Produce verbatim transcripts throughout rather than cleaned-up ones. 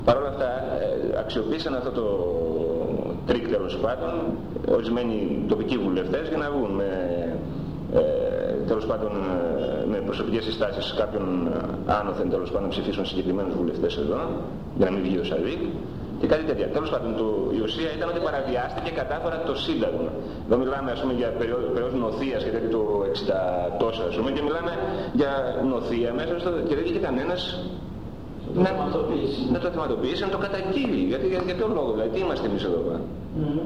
Παρ' όλα αυτά αξιοποίησαν αυτό το τρίκ τέλος πάντων ορισμένοι τοπικοί βουλευτές για να βγουν με, ε, τέλος πάντων, με προσωπικές συστάσεις κάποιων άνωθεν τέλος πάντων ψηφίσουν συγκεκριμένους βουλευτές εδώ για να μην βγει ο Σαδίκ και κάτι τέτοια. Τέλος πάντων το, η ουσία ήταν ότι παραβιάστηκε κατάφορα το Σύνταγμα. Εδώ μιλάμε ας πούμε για περίοδο νοθείας και τέτοιο το εξήντα τόσα ας πούμε και μιλάμε για νοθεία μέσα στο, και δεν είχε κανένας να, να το θεματοποιήσει, να το καταγγείλει. Γιατί, για, για ποιο λόγο, δηλαδή, τι είμαστε εμείς εδώ πέρα. Mm-hmm.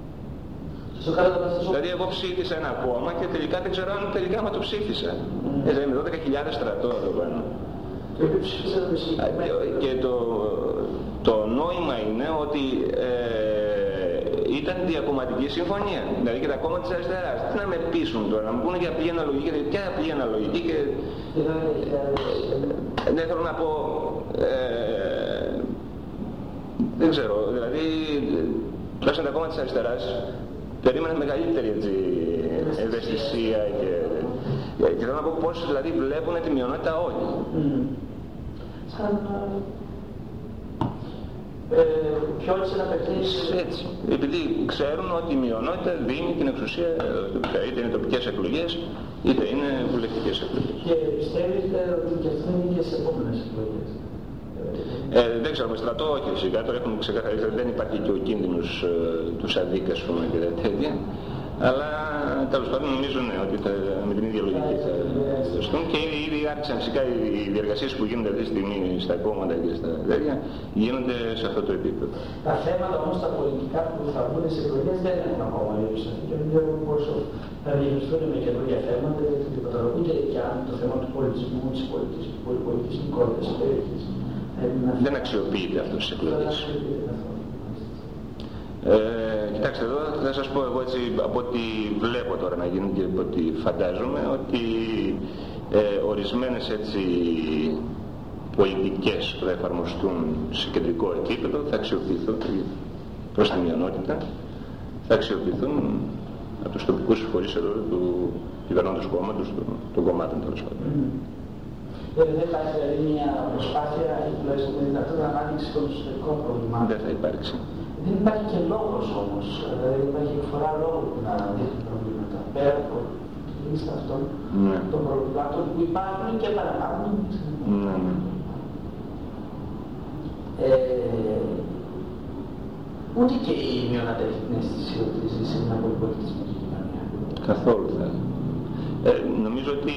Δηλαδή εγώ ψήφισα ένα κόμμα και τελικά δεν ξέρω αν τελικά άμα το ψήφισα. Mm-hmm. Έτσι με δώδεκα χιλιάδες στρατό εδώ πάνω. Και το, το νόημα είναι ότι ε, ήταν διακομματική συμφωνία. Δηλαδή και τα κόμματα της αριστεράς. Τι να με πείσουν τώρα, να μου πούνε για απλή αναλογική, γιατί ποια απλή αναλογική και... Δεν θέλω να πω... Ε, δεν ξέρω, δηλαδή τουλάχιστον τα κόμματα της αριστεράς περίμεναν μεγαλύτερη έτσι, ευαισθησία και, και θέλω να πω πώς δηλαδή βλέπουν τη μειονότητα όλοι. Mm. Σαν ε, ποιόλησε να παιχνίσει έτσι, επειδή ξέρουν ότι η μειονότητα δίνει την εξουσία, είτε είναι τοπικές εκλογές είτε είναι βουλευτικές εκλογές. Και πιστεύετε ότι και αυτό είναι και σε επόμενες εκλογές? Ε, δεν ξέρω, με στρατό όχι φυσικά, τώρα έχουμε ξεκαθαρίσει ότι δεν υπάρχει και ο κίνδυνος ε, του Σαδίκ ας πούμε και τέτοια, αλλά τέλος πάντων νομίζω ναι, ότι θα, με την ίδια λογική θα δοστούν και ήδη, ήδη άρχισαν φυσικά οι διεργασίες που γίνονται αυτή τη στιγμή στα κόμματα και στα τέτοια γίνονται σε αυτό το επίπεδο. Τα θέματα όμως τα πολιτικά που θα βγουν στις εκλογές δεν έχουν ακόμα λήψει και δεν ξέρω πόσο θα διευκρινιστούν με καινούργια θέματα ούτε και αν το θέμα του πολιτισμού, της πολιτισμικότητας της περιοχής. Δεν αξιοποιείται αυτό στις εκλογές. Ε, κοιτάξτε εδώ θα σας πω εγώ έτσι από ό,τι βλέπω τώρα να γίνει και από ό,τι φαντάζομαι ότι ε, ορισμένες έτσι πολιτικές που θα εφαρμοστούν σε κεντρικό επίπεδο θα αξιοποιηθούν προς τη μειονότητα, θα αξιοποιηθούν από τους τοπικούς φορείς εδώ του κυβερνώντος κόμματος, των κομμάτων τέλος πάντων. Δεν υπάρχει δηλαδή μια προσπάθεια ή τουλάχιστον με δυνατότητα ανάδειξη των εσωτερικών προβλημάτων. Δεν θα υπάρξει. Δεν υπάρχει και λόγος όμως, δηλαδή υπάρχει εκφορά λόγου να αναδείχνουν προβλήματα. Πέρα από τη λίστα αυτών ναι. των προβλημάτων που υπάρχουν και παραπάνω. Ναι, ναι. Ε, ούτε και η μειονότητα έχει την αίσθηση ότι ζει σε μια πολυπολιτισμική κοινωνία. Καθόλου θα. Ε, νομίζω ότι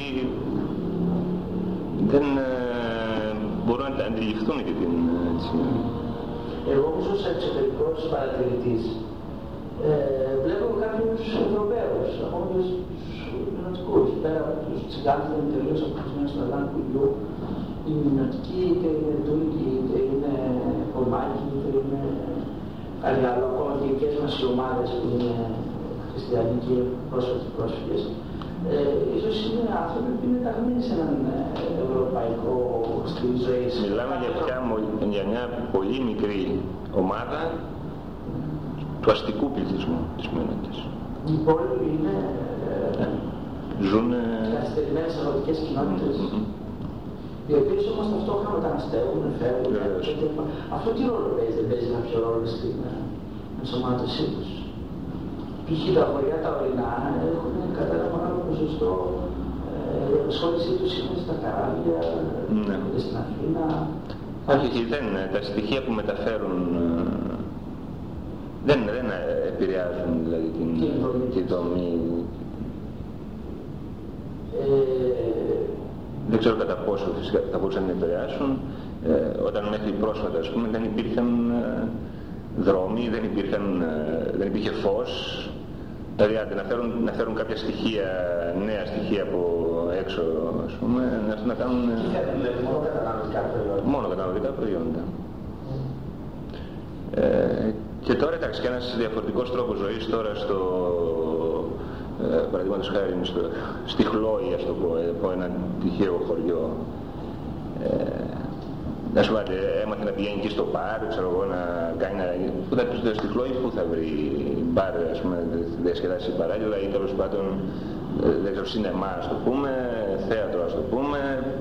δεν ε, μπορούν να αντιληφθούν και την έτσι. Εγώ που ζω σαν εξωτερικός παρατηρητής ε, βλέπω κάποιους Ευρωπαίους, ακόμα και τους μειονοτικούς, πέρα από τους τσιγκάνους που είναι τελείως αποκλεισμένοι στο Ελλάδο Κουγιού, οι μειονοτικοί είτε είναι Τούρκοι, είτε είναι Πολμάκοι, είτε είναι κάτι άλλο, ακόμα και οι δικές μας οι ομάδες που είναι χριστιανοί και πρόσφατοι πρόσφυγες. Ε, ίσως είναι άνθρωποι που είναι ταγμένοι σε έναν ευρωπαϊκό στυλ ζωής. Μιλάμε για, πια, για μια πολύ μικρή ομάδα του αστικού πληθυσμού της μειονότητας. Οι υπόλοιποι είναι ε, ζουνε... καθυστερημένες αγροτικές κοινότητες, mm-hmm. οι οποίες όμως ταυτόχρονα μεταναστεύουν, φεύγουν. Yeah, αυτό τι ρόλο παίζει, δεν παίζει κάποιο ρόλο στην ενσωμάτωσή τους? Π.χ. τα χωριά τα ορεινά έχουν κατά ένα μεγάλο ποσοστό η απασχόλησή τους είναι στα καράβια, ναι. στην Αθήνα. Όχι, δεν, τα στοιχεία που μεταφέρουν δεν, δεν επηρεάζουν δηλαδή την, την δομή. Ε... Δεν ξέρω κατά πόσο φυσικά θα μπορούσαν να επηρεάσουν. Ε, όταν μέχρι πρόσφατα ας πούμε δεν υπήρχαν δρόμοι, δεν, υπήρχαν, δεν υπήρχε φως. Δηλαδή να φέρουν, να φέρουν κάποια στοιχεία, νέα στοιχεία από έξω, ας πούμε, να, να κάνουν... Μόνο καταναλωτικά προϊόντα. Μόνο καταναλωτικά προϊόντα. Ε, και τώρα εντάξει και ένας διαφορετικός τρόπος ζωής τώρα στο... Ε, παραδείγματος χάρη στο, στη Χλόη, ας το πω, από ένα τυχαίο χωριό. Ε, να σου πάτε, έμαθε να πηγαίνει εκεί στο μπαρ, ξέρω εγώ, να κάνει να... Πού θα πει στη Χλόη, πού θα βρει μπαρ, ας πούμε, διασκεδάσει παράλληλα ή τέλος πάντων, δεν ξέρω, σινεμά, ας το πούμε, θέατρο, ας το πούμε.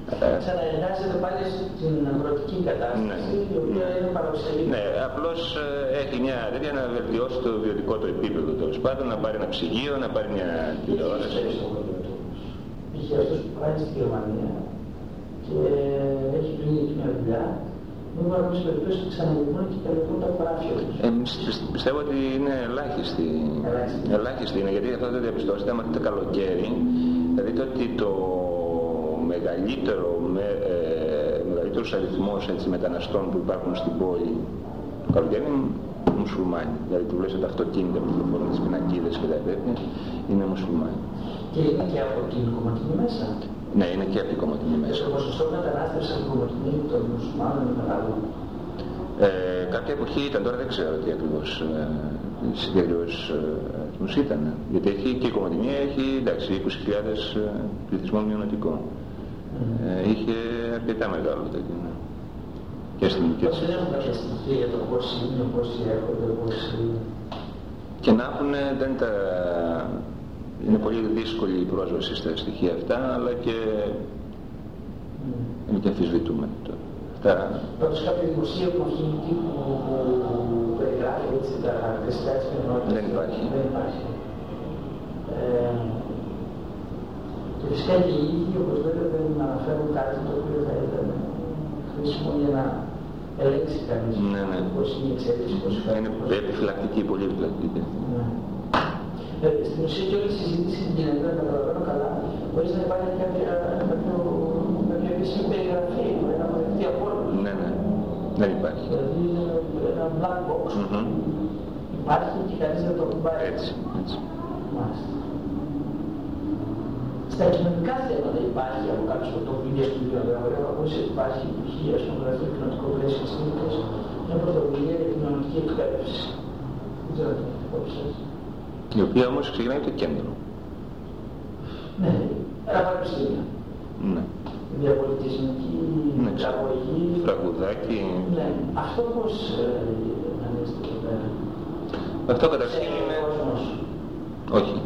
Ξαναεργάζεται πάλι στην αγροτική κατάσταση, ναι, η οποία είναι παραδοσιακή. Ναι, απλώς έχει μια τέτοια να βελτιώσει το βιωτικό του επίπεδο, τέλος πάντων, να πάρει ένα ψυγείο, να πάρει μια τηλεόραση. Είχε αυτός που πάει στη Γερμανία και έχει πλύνει εκεί μια δουλειά. Μην βάλουμε σε περιπτώσεις που ξαναγυρνούν και καλύπτουν τα παράφια τους. Ε, πιστεύω ότι είναι ελάχιστη. Ελάχιστη είναι, γιατί αυτό δεν διαπιστώσετε, άμα δείτε καλοκαίρι, θα δείτε ότι το μεγαλύτερο, με, ε, μεγαλύτερος αριθμός έτσι, μεταναστών που υπάρχουν στην πόλη το καλοκαίρι είναι μουσουλμάνοι. Δηλαδή που βλέπετε τα αυτοκίνητα που κυκλοφορούν, τις πινακίδες και τα τέτοια, είναι μουσουλμάνοι. Και είναι και από την Κομωτινή μέσα. Ναι, είναι και από την Κομωτινή μέσα. Το ποσοστό μετανάστευσης από την Κομωτινή των μουσουλμάνων είναι μεγάλο. Ε, κάποια εποχή ήταν, τώρα δεν ξέρω τι ακριβώς ε, συγκεκριμένους αριθμούς ε, ήταν. Γιατί έχει, και η Κομωτινή έχει εντάξει, είκοσι χιλιάδες ε, πληθυσμό μειονοτικό. Mm. Ε, είχε αρκετά μεγάλο τέτοιο. Ναι. Και στην και δεν έχουν κάποια στοιχεία για το πόσοι είναι, πόσοι έρχονται, πόσοι... Και να έχουν, δεν τα... είναι πολύ δύσκολη η πρόσβαση στα στοιχεία αυτά, αλλά και mm. είναι και αμφισβητούμενο τώρα. Πάντως κάποιο δημοσίευμα αυτού που περιγράφει έτσι τα χαρακτηριστικά της κοινότητας. Δεν υπάρχει. Δεν υπάρχει. Ε, και φυσικά και οι ίδιοι, όπως λέτε, δεν αναφέρουν κάτι το οποίο θα ήταν χρήσιμο για να ελέγξει κανείς ναι, ναι. πώς είναι η εξέλιξη, πώς είναι επιφυλακτική, πολύ επιφυλακτική. Ναι. Ε, στην ουσία και όλη η συζήτηση γίνεται, να καταλαβαίνω καλά, χωρίς να υπάρχει κάποια επίσημη περιγραφή, ένα αποδεκτή από όλους. Ναι, ναι. Δεν υπάρχει. Δηλαδή ένα black box. Mm-hmm. Υπάρχει και κανείς δεν το κουμπάει. Έτσι, έτσι. Μάλιστα. Στα κοινωνικά θέματα υπάρχει από κάποιες πρωτοβουλίες του βιβλιογράφου. Έχω ακούσει ότι υπάρχει π.χ. στον γραφείο κοινωνικό πλαίσιο της Νίκης μια πρωτοβουλία για την κοινωνική εκπαίδευση. Δεν ξέρω τι έχετε υπόψη σας. Η οποία όμως ξεκινάει το κέντρο. Ναι, ένα πανεπιστήμιο. Ναι. Διαπολιτισμική ναι, αγωγή. Φραγουδάκι. Ναι. Αυτό πώς ανέστηκε εδώ πέρα. Αυτό καταρχήν είναι... Όχι.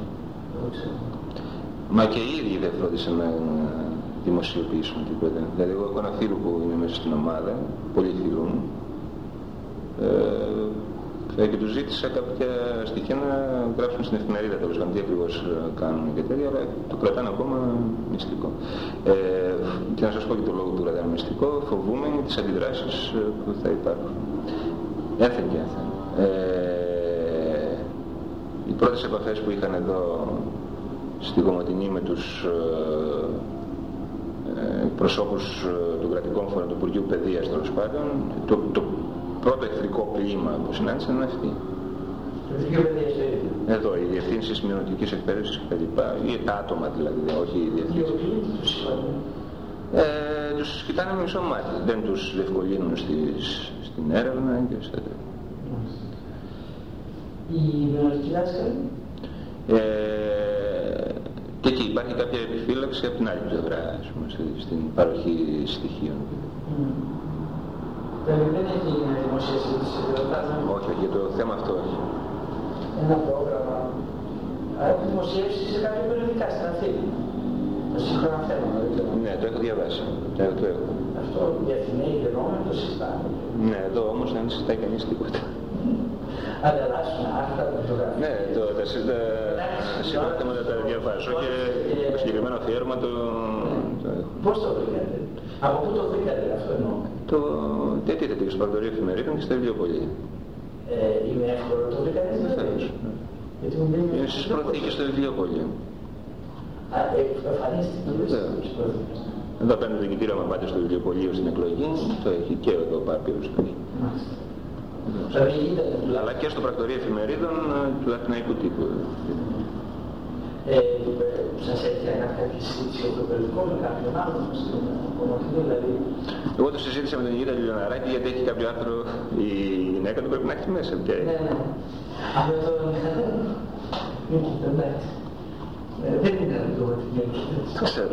Μα και οι ίδιοι δεν φρόντισαν να δημοσιοποιήσουν τίποτα. Δηλαδή εγώ έχω ένα φίλο που είναι μέσα στην ομάδα, πολλοί φίλοι μου, ε, και τους ζήτησα κάποια στοιχεία να γράψουν στην εφημερίδα, τέλος πάντων, τι ακριβώς κάνουν και τέτοια, αλλά το κρατάνε ακόμα μυστικό. Ε, και να σας πω και το λόγο που κρατάνε μυστικό, φοβούμενοι τις αντιδράσεις που θα υπάρχουν. Έθεν και έθεν. Ε, οι πρώτες επαφές που είχαν εδώ στη Κομωτινή με τους ε, προσώπους των κρατικών φορέων του Υπουργείου Παιδείας, τέλος πάντων, το, το πρώτο εχθρικό πλήμα που συνάντησαν είναι αυτή. Εδώ, οι διευθύνσεις μειονοτικής εκπαίδευσης και τα λοιπά, ή τα άτομα δηλαδή, όχι οι διευθύνσεις. Ε, τους κοιτάνε με μισό μάτι, δεν τους διευκολύνουν στις, στην έρευνα και στα τέτοια. Οι μειονοτικοί δάσκαλοι. Και εκεί υπάρχει κάποια επιφύλαξη από την άλλη πλευρά, στην παροχή στοιχείων. Mm. Δηλαδή δεν έχει γίνει δημοσία συζήτηση, όχι, όχι, για το θέμα αυτό όχι. Ένα πρόγραμμα έχει δημοσιεύσει σε κάποια περιοδικά στην Αθήνα. Το σύγχρονα θέματα, δεν ξέρω. Ναι, το έχω διαβάσει. Το έχω, το έχω. Αυτό διεθνή δεδομένο το συζητάμε. Ναι, εδώ όμως δεν συζητάει κανείς τίποτα. Ανταλλάσσουν άρθρα από το γραφείο. Ναι, το, τα σύγχρονα θέματα τα διαβάζω και το συγκεκριμένο αφιέρωμα το... Πώς το βρήκατε, από πού το βρήκατε αυτό εννοώ. Το τέτοιο στο πρακτορείο εφημερίδων και στα βιβλιοπωλεία. Είναι εύκολο το βρήκατε βεβαίως. Είναι στις προθήκες στο βιβλιοπωλείο. Α, εμφανίστηκε στις προθήκες. Εδώ παίρνει το διοικητήριο, άμα πάτε στο βιβλιοπωλείο στην εκλογή, το έχει και εδώ Πάρπυρος το έχει. Αλλά και στο πρακτορείο εφημερίδων του αθηναϊκού τύπου. Ε, σας έτυχε να κάποια συζήτηση από το περιοδικό με κάποιον άλλον στην Κομωτινή, δηλαδή. Εγώ το συζήτησα με τον Γίδα Λιλιοναράκη γιατί έχει κάποιο άρθρο η γυναίκα του πρέπει να έχει μέσα. Ναι, ναι. Αυτό το... εντάξει. Δεν είναι αυτό το το ξέρω.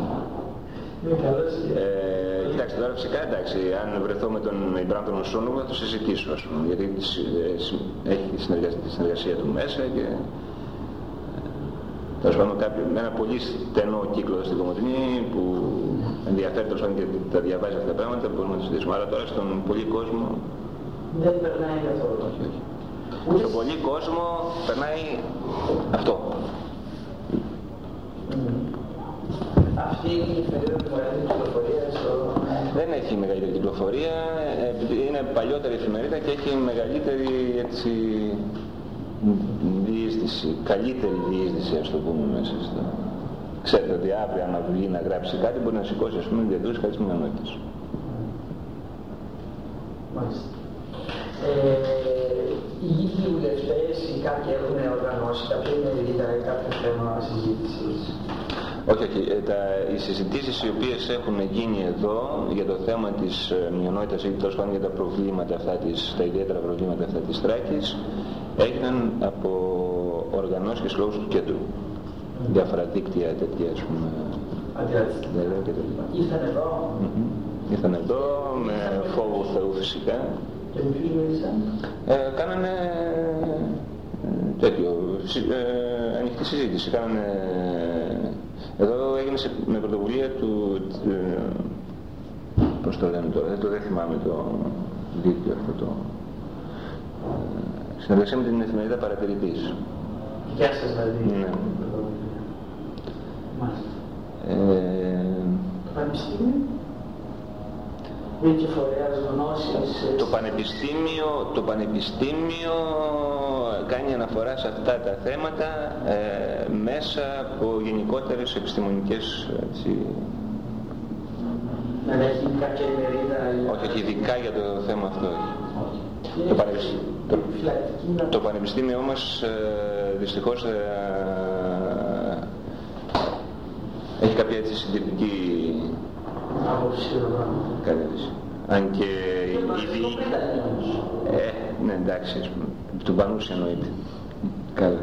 Ε, κοιτάξτε, τώρα φυσικά εντάξει, αν βρεθώ με τον Ιμπράν τον Οσόνοβο θα το συζητήσω, ας πούμε, γιατί έχει τη συνεργασία, τη συνεργασία του μέσα και τέλος πάντων με ένα πολύ στενό κύκλο στην Κομοτηνή που ενδιαφέρει τέλος πάντων και τα διαβάζει αυτά τα πράγματα, μπορούμε να συζητήσουμε. Αλλά τώρα στον πολύ κόσμο δεν περνάει καθόλου. Όχι, όχι. Ούτε... Στον πολύ κόσμο περνάει αυτό. Mm. Αυτή η περίοδο που έχει κυκλοφορία στο... Δεν έχει μεγαλύτερη κυκλοφορία, είναι παλιότερη εφημερίδα και έχει μεγαλύτερη έτσι, διείσδυση, καλύτερη διείσδυση, ας το πούμε μέσα στο... Ξέρετε ότι αύριο άμα βγει να γράψει κάτι μπορεί να σηκώσει ας πούμε διαδούσεις κάτι μειονότητες. Μάλιστα. Ε, οι ίδιοι βουλευτές ή κάποιοι έχουν οργανώσει κάποια ημερίδα ή κάποιο θέμα συζήτησης? Όχι, όχι. Τα, οι συζητήσεις οι οποίες έχουν γίνει εδώ για το θέμα της μειονότητας ή τέλος πάντων για τα προβλήματα αυτά της, τα ιδιαίτερα προβλήματα αυτά της Θράκης έγιναν από οργανώσεις και συλλόγους του κέντρου. Mm. Διάφορα δίκτυα τέτοια ας πούμε. Αντιρραστικά. Ήρθαν εδώ. Mm-hmm. Ήρθαν εδώ με φόβο Θεού φυσικά. Και με ποιους μίλησαν? Ε, κάνανε ε, τέτοιο, ε, ανοιχτή συζήτηση. Κάνανε, εδώ έγινε σε, με πρωτοβουλία του, ε, πώς το λένε τώρα, δεν το δεν θυμάμαι το δίκτυο αυτό το, ε, συνεργασία με την εφημερίδα Παρατηρητής. Γεια σας δηλαδή. Ναι. Μάλιστα. Ε, το Πανεπιστήμιο. Μη φορέας γνώσης. Το Πανεπιστήμιο, το Πανεπιστήμιο κάνει αναφορά σε αυτά τα θέματα ε, μέσα από γενικότερες επιστημονικές έτσι... Να έχει κάποια ημερίδα... Όχι, όχι, ειδικά για το θέμα αυτό. Όχι. Το, Πανεπιστήμιο, το, το Πανεπιστήμιο όμως ε, δυστυχώς ε, έχει κάποια έτσι συντηρητική κατεύθυνση. Αν και ήδη... Ε, ναι, εντάξει, ας πούμε. Του Πανούση εννοείται. Καλά.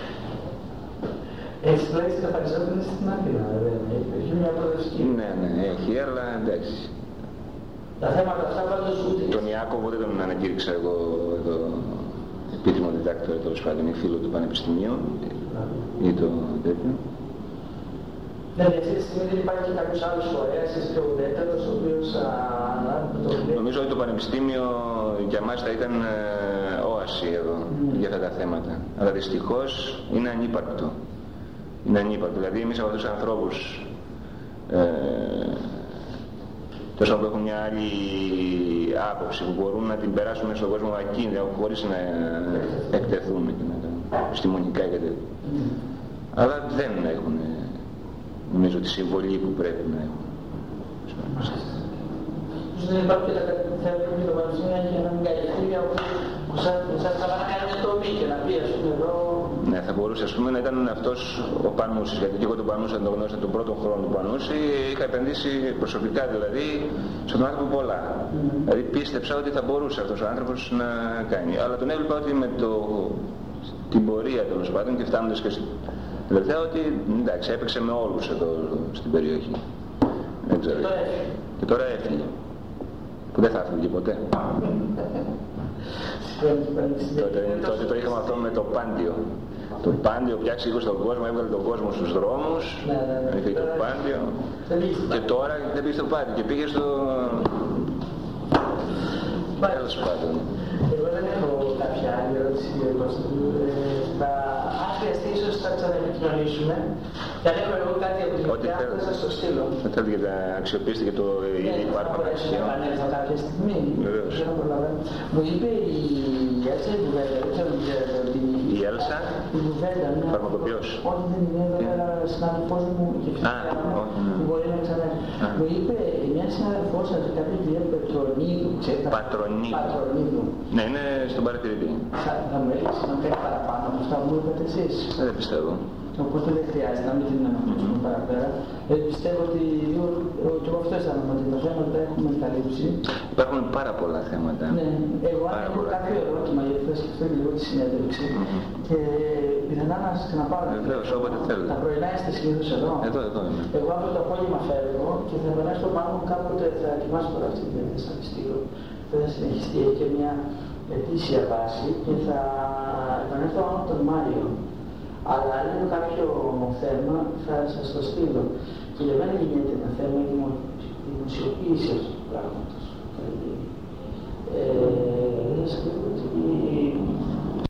Έχει τουλάχιστον καθαριζόμενη στην Αθήνα, δεν έχει μια προοδευτική. Ναι, ναι, έχει, αλλά εντάξει. Τα θέματα αυτά πάντως ούτε... Τον Ιάκωβο δεν τον ανακήρυξα εγώ εδώ επίτιμο διδάκτορα, τέλος πάντων, ή φίλο του Πανεπιστημίου ή το τέτοιο. Δηλαδή αυτή τη στιγμή δεν υπάρχει κάποιος άλλος φορέας, είστε ο ουδέτερος, ο οποίος αναλάβει το βιβλίο. Νομίζω ότι το Πανεπιστήμιο για μας θα ήταν ε, όαση εδώ mm. για αυτά τα θέματα. Αλλά δυστυχώς είναι ανύπαρκτο. Είναι ανύπαρκτο. Δηλαδή εμείς από αυτούς τους ανθρώπους ε, τόσο που έχουν μια άλλη άποψη που μπορούν να την περάσουν στον κόσμο ακίνητα χωρίς να εκτεθούν και να επιστημονικά και τέτοια. Mm. Αλλά δεν έχουν νομίζω τη συμβολή που πρέπει να έχουν. Δεν υπάρχει και τα κατευθύνματα και το Πανεπιστήμιο έχει ένα μεγαλύτερο που σας θα να κάνει το μη και να πει ας πούμε εδώ... Ναι, θα μπορούσε ας πούμε να ήταν αυτός ο Πανούσης, γιατί και εγώ τον Πανούση αν τον γνώρισα τον πρώτο χρόνο του Πανούση είχα επενδύσει προσωπικά δηλαδή στον άνθρωπο πολλά. Mm. Δηλαδή πίστεψα ότι θα μπορούσε αυτός ο άνθρωπος να κάνει. Αλλά τον έβλεπα ότι με το... την πορεία τέλος πάντων και φτάνοντας και τελευταία ότι εντάξει έπαιξε με όλους εδώ στην περιοχή. Δεν ξέρω. Και τώρα έφυγε. Και τώρα έφυγε. Που δεν θα έφυγε ποτέ. τότε, τότε το είχαμε αυτό με το Πάντιο. Το Πάντιο πιάξει λίγο στον κόσμο, έβγαλε τον κόσμο στους δρόμους. Ναι, ναι, ναι. Έφυγε το Πάντιο. Και τώρα δεν πήγε στο Πάντιο και πήγε στο... Τέλος πάντων. Εγώ δεν έχω κάποια άλλη ερώτηση. Αν χρειαστεί ίσως θα ξαναεπικοινωνήσουμε. Και αν έχω εγώ κάτι από την δουλειά θα σας το στείλω. Θα θέλετε και τα αξιοποιήσετε και το υπάρχον αξιό. Θα επανέλθω κάποια στιγμή. Βεβαίως. Μου είπε η Έλσα η Βουβέντα, δεν ξέρω τι... Η Έλσα, η φαρμακοποιός. Όχι δεν είναι εδώ πέρα συνάδελφός μου και φυσικά μπορεί να ξανάρθει. Μου είπε μια συνάδελφός σας, κάποια κυρία Πετρονίδου, ξέρετε. Πατρονίδου. Ναι, είναι στον Παρατηρητή. Θα μου έδειξε να κάνει παραπάνω από αυτά που μου είπατε εσείς. Δεν πιστεύω. Οπότε δεν χρειάζεται να μην την αναφερθούμε παραπέρα. Ε, πιστεύω ότι και εγώ αυτό αισθάνομαι ότι τα θέματα έχουμε καλύψει. Υπάρχουν πάρα πολλά θέματα. Ναι, εγώ αν έχω κάποιο ερώτημα γιατί θα σκεφτώ λίγο τη συνέντευξη mm-hmm. και πιθανά να σας ξαναπάρω. Βεβαίως, όποτε θέλετε. Τα πρωινά είστε συνήθως εδώ. Εδώ, εδώ είμαι. Εγώ αύριο το απόγευμα φεύγω και θα επανέλθω πάνω μου κάποτε θα ετοιμάσω τώρα αυτή τη διάθεση να στείλω. Θα συνεχιστεί και μια ετήσια βάση και θα επανέλθω πάνω τον Μάριο. Αλλά αν είναι κάποιο θέμα θα σας το στείλω. Και για μένα γίνεται ένα θέμα δημοσιοποίησης του πράγματος. Ε,